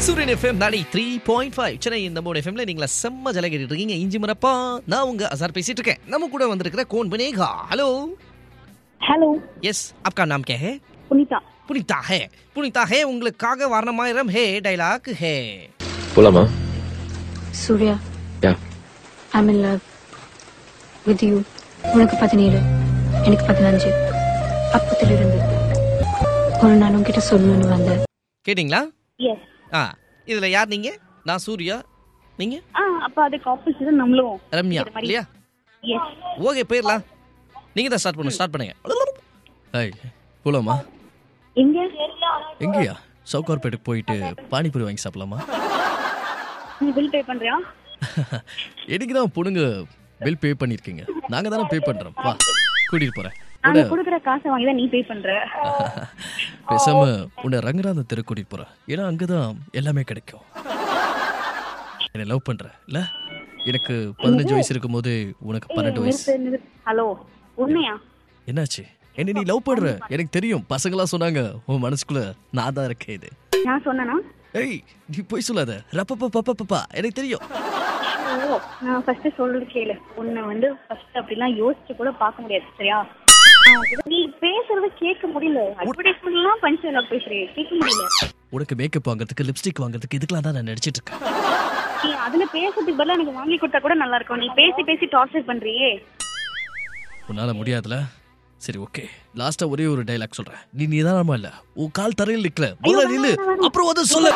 சூரியன் எஃப்எம் 93.5 சென்னை இந்த மூணு எஃப்எம்ல நீங்களா செம்ம ஜல கேட்டுட்டு இருக்கீங்க. இஞ்சி மரப்பா நான் உங்க அசார் பேசிட்டு இருக்கேன். நம்ம கூட வந்திருக்கிற கோன் பனேகா. ஹலோ हेलो यस आपका नाम क्या है? पुनीता पुनीता है உங்களுக்காக வர்ணமாயிரம் ஹே டைலாக் ஹே. போலாமா? Surya, yeah I am in love with you. உனக்கு 17, எனக்கு 15. அப்பத்திலிருந்து ஒரு நாள் உன்கிட்ட சொல்லணும்னு வந்தேன். கேட்டிங்களா? यस இதுல யார் நீங்க? நான் சூர்யா, நீங்க அப்ப அதுக்கு ஆப்போசிட் நம்மளும் ரம்யா இல்லையா? எஸ் ஓகே போயிடலாம். நீங்க தான் ஸ்டார்ட் பண்ணுங்க. ஹாய் போலாமா? எங்க எங்கயா? சவுகார்பேட்டுக்கு போயிட்டு பானிபூரி வாங்கி சாப்பிடலாமா? நீ பில் பே பண்றியா? எனக்கு தான் பொண்ணுங்க பில் பே பண்ணிருக்கீங்க. நாங்க தானே பே பண்றோம். வா கூட்டிட்டு போறேன். நாங்க கொடுக்குற காசை வாங்கி தான் நீ பே பண்ற. பேசாம உன்னை ரங்கநாத தெரு கூட்டிட்டு போறேன். ஏன்னா அங்கதான் எல்லாமே கிடைக்கும். என்ன லவ் பண்ற இல்ல? எனக்கு 15 வயசு இருக்கும் போது உனக்கு 12 வயசு. ஹலோ உண்மையா? என்னாச்சு? என்ன நீ லவ் பண்ற? எனக்கு தெரியும். பசங்களா சொன்னாங்க உன் மனசுக்குள்ள நான் தான் இருக்கேன். இது நான் சொன்னனா? ஏய் நீ போய் சொல்லாத. ரப்பப்பப்பப்பப்பா எனக்கு தெரியும். நான் ஃபர்ஸ்ட் சொல்றது கேளு. உன்னை வந்து ஃபர்ஸ்ட் அப்படிலாம் யோசிச்சு கூட பார்க்க முடியாது சரியா? நீ பேசுறத கேட்க முடியல. அட்வர்டைஸ்மெண்ட்லாம் பஞ்ச் டயலாக் பேசுறே கேட்க முடியல. உனக்கு மேக்கப் வாங்குறதுக்கு லிப்ஸ்டிக் வாங்குறதுக்கு இதுக்கெல்லாம் தான் நான் நடிச்சிட்டு இருக்கேன். நீ அதுல பேசுறதுக்கு பதிலா எனக்கு வாங்கி கொடுத்தா கூட நல்லா இருக்கும். நீ பேசி பேசி டார்ச்சர் பண்றியே. உன்னால முடியாதுல? சரி ஓகே, லாஸ்டா ஒரே ஒரு டைலாக் சொல்றேன். நீ நிதானமா இல்ல, உன் கால் தரையில் நிக்கல. முதல்ல நில்லு, அப்புறம் வந்து சொல்லு.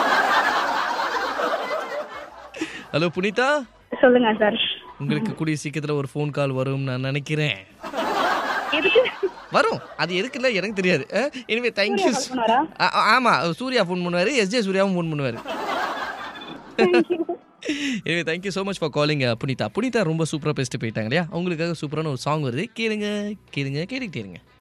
ஹலோ புனிதா, சொல்லுங்க சார். உங்களுக்கு கூடிய சீக்கிரத்துல ஒரு ஃபோன் கால் வரும் நான் நினைக்கிறேன். எதுக்கு வரும், அது எதுக்குல்ல எனக்கு தெரியாது. Anyway thank you. ஆமா சூர்யா ஃபோன் பண்ணுவாரு, எஸ்ஜே சூர்யாவும் ஃபோன் பண்ணுவாரு. எனவே thank you so much for calling Punitha. Punitha ரொம்ப சூப்பராக பேசிட்டு போயிட்டாங்க இல்லையா? அவங்களுக்காக சூப்பரான ஒரு சாங் வருது. கேளுங்க கேட்டுக்கிட்டே இருங்க.